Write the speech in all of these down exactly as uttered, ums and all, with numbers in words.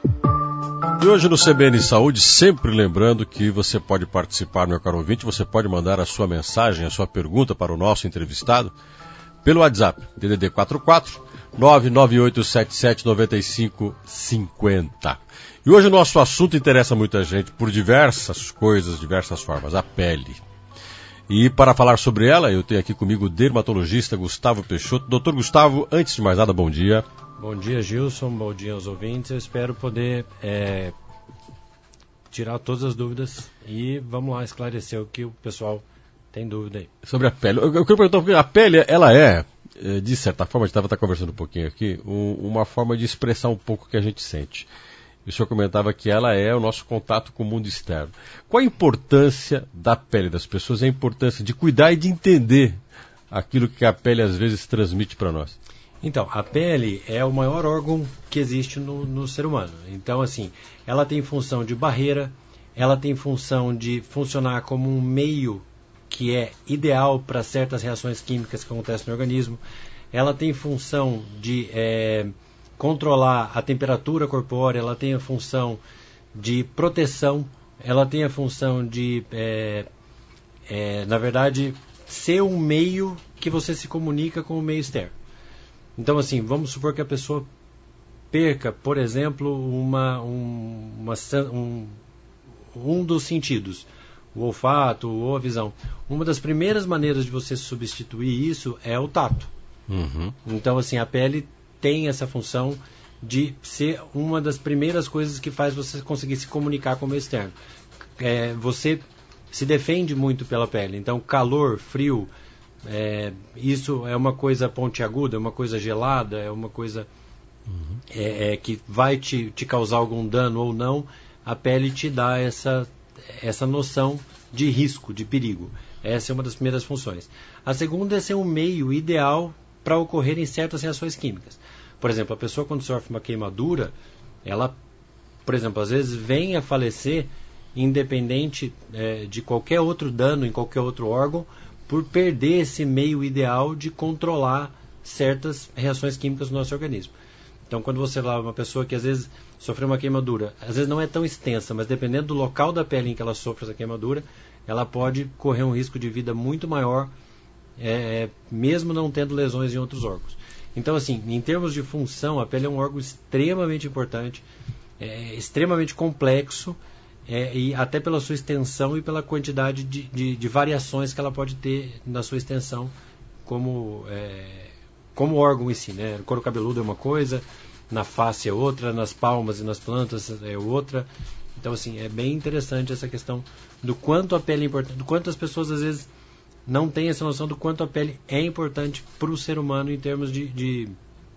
E hoje no C B N Saúde, sempre lembrando que você pode participar, meu caro ouvinte, você pode mandar a sua mensagem, a sua pergunta para o nosso entrevistado pelo WhatsApp, D D D quatro quatro, nove nove oito sete sete nove cinco cinco zero. E hoje o nosso assunto interessa muita gente por diversas coisas, diversas formas, a pele. E para falar sobre ela, eu tenho aqui comigo o dermatologista Gustavo Peixoto. Doutor Gustavo, antes de mais nada, bom dia. Bom dia, Gilson, bom dia aos ouvintes. Eu espero poder é, tirar todas as dúvidas e vamos lá esclarecer o que o pessoal tem dúvida aí. Sobre a pele. Eu, eu quero perguntar, porque a pele, ela é, de certa forma, a gente estava conversando um pouquinho aqui, um, uma forma de expressar um pouco o que a gente sente. O senhor comentava que ela é o nosso contato com o mundo externo. Qual a importância da pele das pessoas? A importância de cuidar e de entender aquilo que a pele às vezes transmite para nós? Então, a pele é o maior órgão que existe no, no ser humano. Então, assim, ela tem função de barreira, ela tem função de funcionar como um meio que é ideal para certas reações químicas que acontecem no organismo. Ela tem função de é, controlar a temperatura corpórea, ela tem a função de proteção, ela tem a função de, é, é, na verdade, ser um meio que você se comunica com o meio externo. Então, assim, vamos supor que a pessoa perca, por exemplo, uma, um, uma, um, um dos sentidos, o olfato ou a visão. Uma das primeiras maneiras de você substituir isso é o tato. Uhum. Então, assim, a pele tem essa função de ser uma das primeiras coisas que faz você conseguir se comunicar com o meio externo. É, você se defende muito pela pele. Então, calor, frio... É, isso é uma coisa pontiaguda, é uma coisa gelada, é uma coisa uhum. é, é, que vai te, te causar algum dano ou não. A pele te dá essa, essa noção de risco, de perigo. Essa é uma das primeiras funções. A segunda é ser um meio ideal para ocorrerem certas reações químicas. Por exemplo, a pessoa quando sofre uma queimadura, ela, por exemplo, às vezes vem a falecer independente é, de qualquer outro dano em qualquer outro órgão, por perder esse meio ideal de controlar certas reações químicas no nosso organismo. Então, quando você lava uma pessoa que às vezes sofreu uma queimadura, às vezes não é tão extensa, mas dependendo do local da pele em que ela sofre essa queimadura, ela pode correr um risco de vida muito maior, é, mesmo não tendo lesões em outros órgãos. Então, assim, em termos de função, a pele é um órgão extremamente importante, é, extremamente complexo, É, e até pela sua extensão e pela quantidade de, de, de variações que ela pode ter na sua extensão como, é, como órgão em si, né? O couro cabeludo é uma coisa, na face é outra, nas palmas e nas plantas é outra. Então, assim, é bem interessante essa questão do quanto a pele é importante, do quanto as pessoas às vezes não têm essa noção do quanto a pele é importante para o ser humano em termos de, de,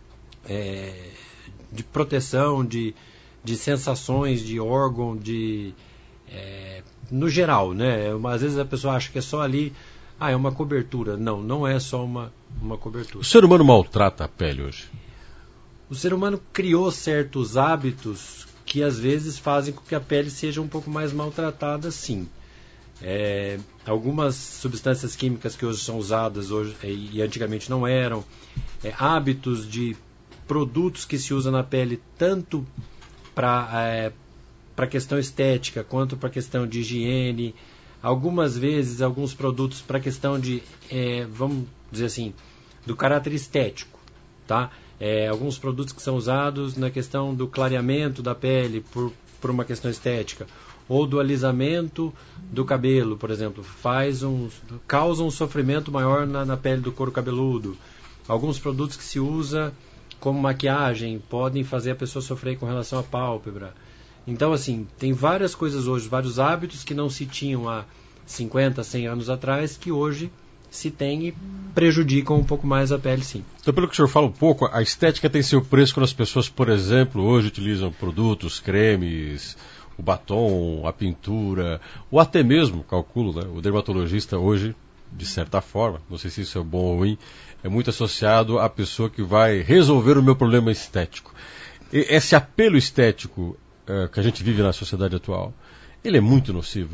é, de proteção, de de sensações, de órgão, de é, no geral, né? Às vezes a pessoa acha que é só ali, ah, é uma cobertura. Não, não é só uma, uma cobertura. O ser humano maltrata a pele hoje? O ser humano criou certos hábitos que às vezes fazem com que a pele seja um pouco mais maltratada, sim. É, algumas substâncias químicas que hoje são usadas hoje, e antigamente não eram, é, hábitos de produtos que se usam na pele, tanto para é, para questão estética quanto para questão de higiene, algumas vezes alguns produtos para questão de é, vamos dizer assim, do caráter estético, tá? É, alguns produtos que são usados na questão do clareamento da pele por, por uma questão estética, ou do alisamento do cabelo, por exemplo, faz um, causa um sofrimento maior na, na pele do couro cabeludo. Alguns produtos que se usa como maquiagem podem fazer a pessoa sofrer com relação à pálpebra. Então, assim, tem várias coisas hoje, vários hábitos que não se tinham há cinquenta, cem anos atrás, que hoje se tem e prejudicam um pouco mais a pele, sim. Então, pelo que o senhor fala um pouco, a estética tem seu preço quando as pessoas, por exemplo, hoje utilizam produtos, cremes, o batom, a pintura, ou até mesmo, calculo, né, o dermatologista hoje, de certa forma, não sei se isso é bom ou ruim, é muito associado à pessoa que vai resolver o meu problema estético. E esse apelo estético é, que a gente vive na sociedade atual, ele é muito nocivo?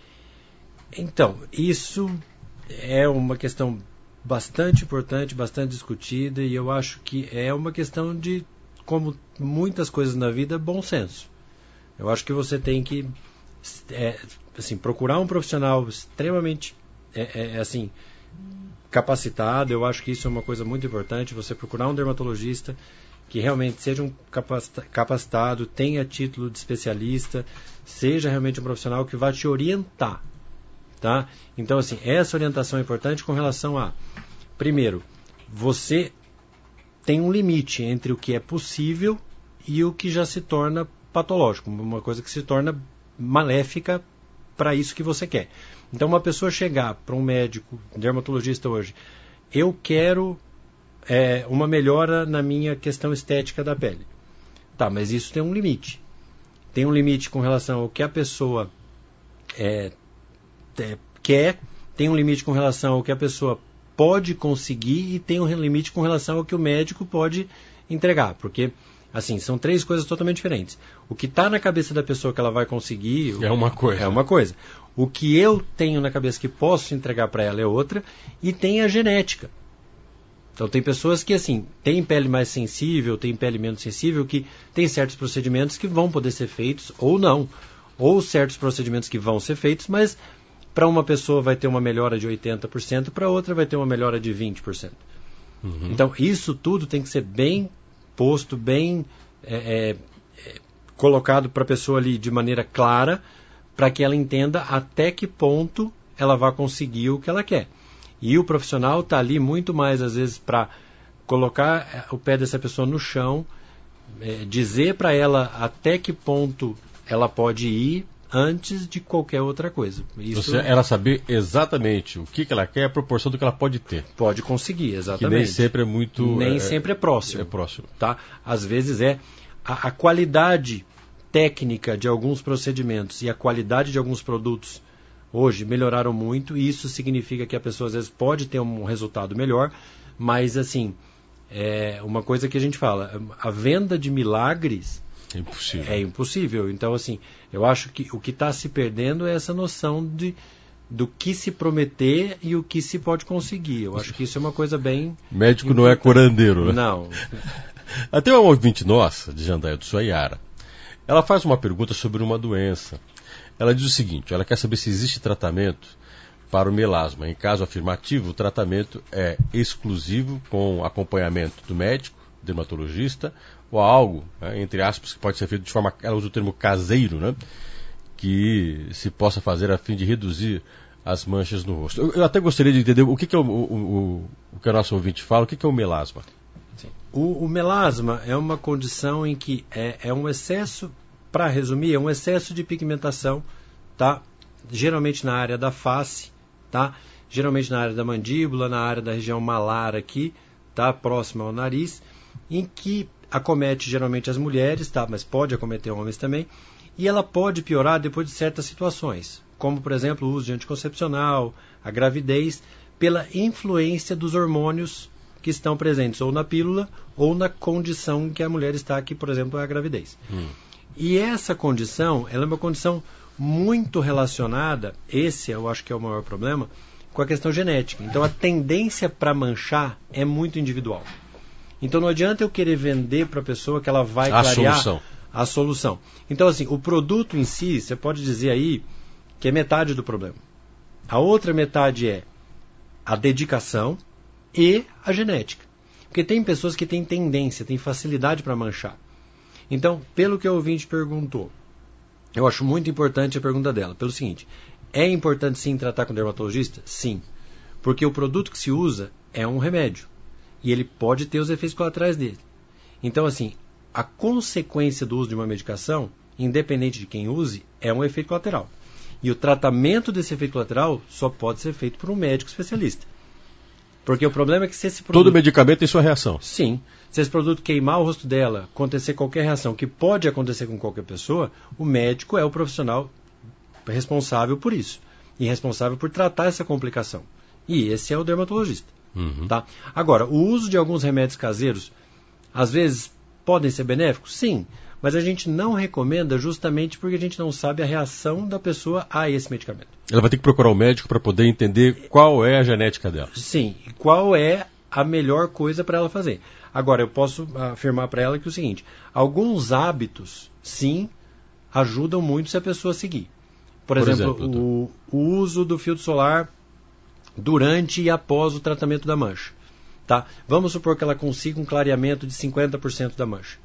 Então, isso é uma questão bastante importante, bastante discutida, e eu acho que é uma questão de como muitas coisas na vida, bom senso. Eu acho que você tem que é, assim, procurar um profissional extremamente é, é, assim, capacitado. Eu acho que isso é uma coisa muito importante, você procurar um dermatologista que realmente seja um capacitado, tenha título de especialista, seja realmente um profissional que vai te orientar, tá? Então, assim, essa orientação é importante com relação a, primeiro, você tem um limite entre o que é possível e o que já se torna patológico, uma coisa que se torna maléfica para isso que você quer. Então, uma pessoa chegar para um médico, dermatologista hoje, eu quero é, uma melhora na minha questão estética da pele. Tá, mas isso tem um limite. Tem um limite com relação ao que a pessoa é, é, quer, tem um limite com relação ao que a pessoa pode conseguir e tem um limite com relação ao que o médico pode entregar, porque assim, são três coisas totalmente diferentes. O que está na cabeça da pessoa que ela vai conseguir é uma coisa. É uma coisa. O que eu tenho na cabeça que posso entregar para ela é outra, e tem a genética. Então tem pessoas que assim, têm pele mais sensível, têm pele menos sensível, que tem certos procedimentos que vão poder ser feitos ou não, ou certos procedimentos que vão ser feitos, mas para uma pessoa vai ter uma melhora de oitenta por cento, para outra vai ter uma melhora de vinte por cento. Uhum. Então isso tudo tem que ser bem posto, bem é, é, colocado para a pessoa ali de maneira clara, para que ela entenda até que ponto ela vai conseguir o que ela quer. E o profissional está ali muito mais, às vezes, para colocar o pé dessa pessoa no chão, é, dizer para ela até que ponto ela pode ir antes de qualquer outra coisa. Isso Você, ela saber exatamente o que, que ela quer, a proporção do que ela pode ter. Pode conseguir, exatamente. Que nem sempre é muito... Nem é, sempre é próximo. É próximo. Tá? Às vezes é a, a qualidade técnica de alguns procedimentos e a qualidade de alguns produtos hoje melhoraram muito, e isso significa que a pessoa às vezes pode ter um resultado melhor, mas assim, é uma coisa que a gente fala, a venda de milagres é impossível. É impossível. Então, assim, eu acho que o que está se perdendo é essa noção de, do que se prometer e o que se pode conseguir. Eu acho que isso é uma coisa bem... Médico não é curandeiro, né? Não. Até uma ouvinte nossa, de Jandaia do Suaiara, ela faz uma pergunta sobre uma doença. Ela diz o seguinte, ela quer saber se existe tratamento para o melasma. Em caso afirmativo, o tratamento é exclusivo com acompanhamento do médico, dermatologista, ou algo, né, entre aspas, que pode ser feito de forma, ela usa o termo caseiro, né, que se possa fazer a fim de reduzir as manchas no rosto. Eu, eu até gostaria de entender o que, que é o, o, o, o que a nossa ouvinte fala, o que, que é o melasma. Sim. O, o melasma é uma condição em que é, é um excesso, para resumir, é um excesso de pigmentação, tá? Geralmente na área da face, tá? Geralmente na área da mandíbula, na área da região malar aqui, tá? Próxima ao nariz, em que acomete geralmente as mulheres, tá? Mas pode acometer homens também, e ela pode piorar depois de certas situações, como por exemplo o uso de anticoncepcional, a gravidez, pela influência dos hormônios que estão presentes ou na pílula ou na condição que a mulher está, que por exemplo é a gravidez. Hum. E essa condição, ela é uma condição muito relacionada, esse eu acho que é o maior problema, com a questão genética. Então a tendência para manchar é muito individual. Então não adianta eu querer vender para a pessoa que ela vai a clarear solução. a solução. Então assim, o produto em si, você pode dizer aí que é metade do problema. A outra metade é a dedicação e a genética. Porque tem pessoas que têm tendência, têm facilidade para manchar. Então, pelo que a ouvinte perguntou, eu acho muito importante a pergunta dela, pelo seguinte, é importante sim tratar com dermatologista? Sim. Porque o produto que se usa é um remédio. E ele pode ter os efeitos colaterais dele. Então, assim, a consequência do uso de uma medicação, independente de quem use, é um efeito colateral. E o tratamento desse efeito colateral só pode ser feito por um médico especialista. Porque o problema é que se esse produto... Todo medicamento tem sua reação. Sim. Se esse produto queimar o rosto dela, acontecer qualquer reação, que pode acontecer com qualquer pessoa, o médico é o profissional responsável por isso. E responsável por tratar essa complicação. E esse é o dermatologista. Uhum. Tá? Agora, o uso de alguns remédios caseiros, às vezes, podem ser benéficos? Sim. Mas a gente não recomenda justamente porque a gente não sabe a reação da pessoa a esse medicamento. Ela vai ter que procurar o médico para poder entender qual é a genética dela. Sim. E qual é a melhor coisa para ela fazer. Agora, eu posso afirmar para ela que é o seguinte, alguns hábitos, sim, ajudam muito se a pessoa seguir. Por, Por exemplo, exemplo o, o uso do filtro solar durante e após o tratamento da mancha. Tá? Vamos supor que ela consiga um clareamento de cinquenta por cento da mancha.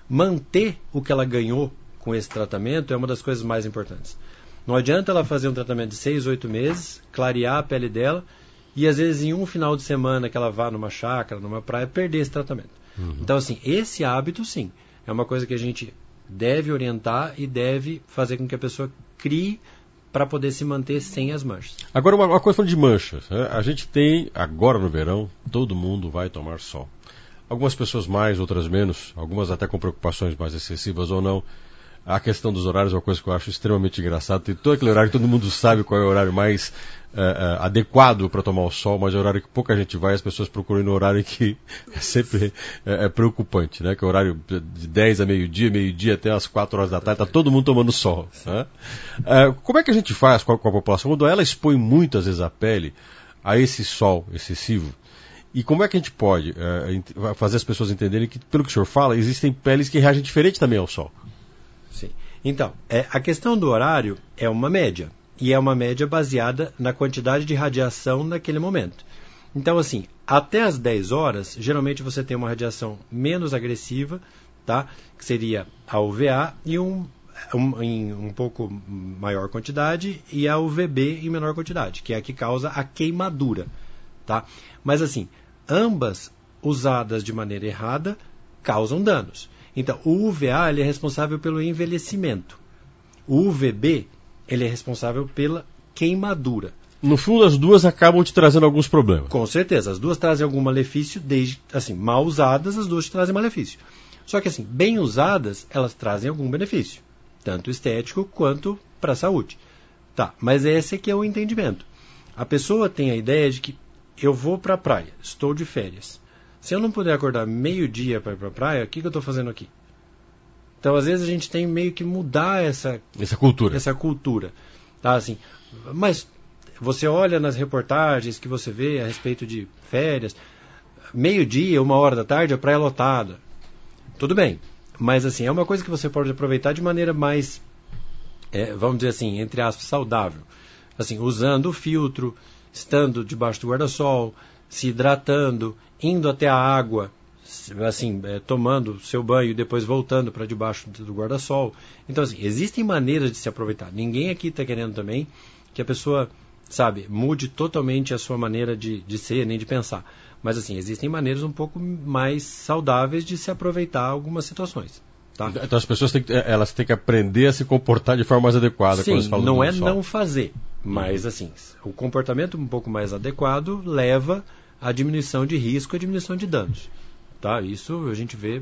Manter o que ela ganhou com esse tratamento é uma das coisas mais importantes. Não adianta ela fazer um tratamento de seis, oito meses, clarear a pele dela e às vezes em um final de semana que ela vá numa chácara, numa praia, perder esse tratamento. Uhum. Então, assim, esse hábito, sim, é uma coisa que a gente deve orientar e deve fazer com que a pessoa crie para poder se manter sem as manchas. Agora, uma, uma coisa falando de manchas. Né? A gente tem, agora no verão, todo mundo vai tomar sol. Algumas pessoas mais, outras menos, algumas até com preocupações mais excessivas ou não. A questão dos horários é uma coisa que eu acho extremamente engraçada. Tem todo aquele horário que todo mundo sabe qual é o horário mais uh, uh, adequado para tomar o sol, mas é o horário que pouca gente vai, as pessoas procuram no horário que é sempre é, é preocupante, né? Que é o horário de dez a meio-dia, meio-dia até as quatro horas da tarde, está todo mundo tomando sol. Né? Uh, como é que a gente faz com a, com a população quando ela expõe muito, às vezes, a pele a esse sol excessivo? E como é que a gente pode uh, fazer as pessoas entenderem que, pelo que o senhor fala, existem peles que reagem diferente também ao sol? Sim. Então, é, a questão do horário é uma média. E é uma média baseada na quantidade de radiação naquele momento. Então, assim, até as dez horas, geralmente você tem uma radiação menos agressiva, tá? Que seria a U V A e um, um, em um pouco maior quantidade, e a U V B em menor quantidade, que é a que causa a queimadura. Tá? Mas, assim, ambas usadas de maneira errada causam danos. Então, o U V A ele é responsável pelo envelhecimento. O U V B ele é responsável pela queimadura. No fundo, as duas acabam te trazendo alguns problemas. Com certeza. As duas trazem algum malefício, desde, assim, mal usadas, as duas te trazem malefício. Só que, assim, bem usadas, elas trazem algum benefício. Tanto estético quanto para a saúde. Tá, mas esse aqui é o entendimento. A pessoa tem a ideia de que eu vou para a praia, estou de férias. Se eu não puder acordar meio-dia para ir para a praia, o que, que eu estou fazendo aqui? Então, às vezes, a gente tem meio que mudar essa, essa cultura. Essa cultura. Tá, assim, mas você olha nas reportagens que você vê a respeito de férias, meio-dia, uma hora da tarde, a praia lotada. Tudo bem, mas assim, é uma coisa que você pode aproveitar de maneira mais, é, vamos dizer assim, entre aspas, saudável. Assim, usando o filtro, estando debaixo do guarda-sol, se hidratando, indo até a água, assim, é, tomando seu banho e depois voltando para debaixo do guarda-sol. Então, assim, existem maneiras de se aproveitar. Ninguém aqui está querendo também que a pessoa, sabe, mude totalmente a sua maneira de, de ser, nem de pensar. Mas, assim, existem maneiras um pouco mais saudáveis de se aproveitar algumas situações. Tá? Então, as pessoas têm que, elas têm que aprender a se comportar de forma mais adequada. Sim, quando eles falam não do é sol. Não fazer. Mas, assim, o comportamento um pouco mais adequado leva à diminuição de risco e à diminuição de danos. Tá? Isso a gente vê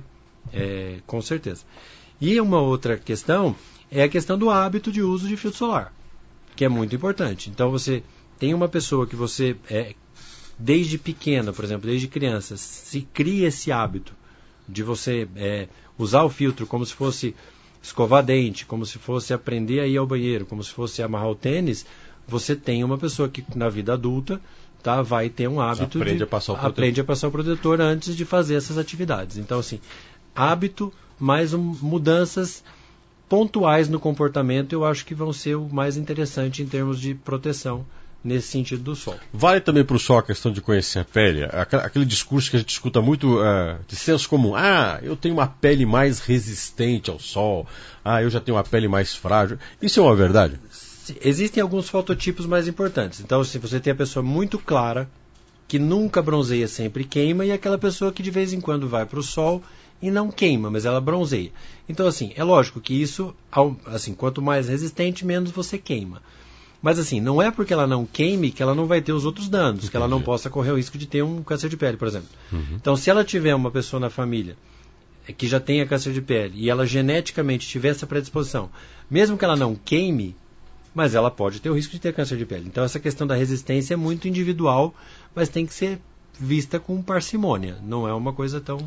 é, com certeza. E uma outra questão é a questão do hábito de uso de filtro solar, que é muito importante. Então, você tem uma pessoa que você, é, desde pequena, por exemplo, desde criança, se cria esse hábito de você é, usar o filtro como se fosse escovar dente, como se fosse aprender a ir ao banheiro, como se fosse amarrar o tênis, você tem uma pessoa que na vida adulta tá, vai ter um hábito aprende de a passar o protetor. aprende a passar o protetor antes de fazer essas atividades. Então, assim, hábito mais um, mudanças pontuais no comportamento, eu acho que vão ser o mais interessante em termos de proteção nesse sentido do sol. Vale também para o sol a questão de conhecer a pele? Aquele discurso que a gente escuta muito uh, de senso comum. Ah, eu tenho uma pele mais resistente ao sol. Ah, eu já tenho uma pele mais frágil. Isso é uma verdade? Existem alguns fototipos mais importantes. Então, se você tem a pessoa muito clara, que nunca bronzeia, sempre queima, e aquela pessoa que de vez em quando vai para o sol e não queima, mas ela bronzeia. Então, assim, é lógico que isso, assim, quanto mais resistente, menos você queima. Mas, assim, não é porque ela não queime que ela não vai ter os outros danos, Entendi. Que ela não possa correr o risco de ter um câncer de pele, por exemplo. Uhum. Então, se ela tiver uma pessoa na família que já tenha câncer de pele e ela geneticamente tiver essa predisposição, mesmo que ela não queime, mas ela pode ter o risco de ter câncer de pele. Então, essa questão da resistência é muito individual, mas tem que ser vista com parcimônia. Não é uma coisa tão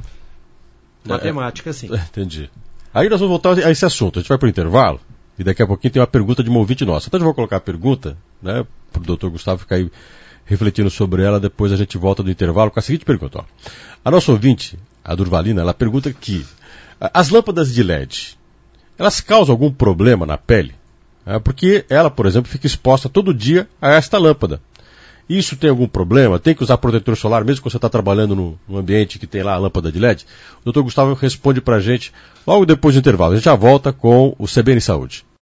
matemática assim. É, entendi. Aí nós vamos voltar a esse assunto. A gente vai para o intervalo e daqui a pouquinho tem uma pergunta de uma ouvinte nossa. Então, eu vou colocar a pergunta, né, para o doutor Gustavo ficar aí refletindo sobre ela, depois a gente volta do intervalo com a seguinte pergunta. Ó. A nossa ouvinte, a Durvalina, ela pergunta que as lâmpadas de L E D, elas causam algum problema na pele? É porque ela, por exemplo, fica exposta todo dia a esta lâmpada. Isso tem algum problema? Tem que usar protetor solar mesmo quando você está trabalhando no, no ambiente que tem lá a lâmpada de L E D? O doutor Gustavo responde para a gente logo depois do intervalo. A gente já volta com o C B N Saúde.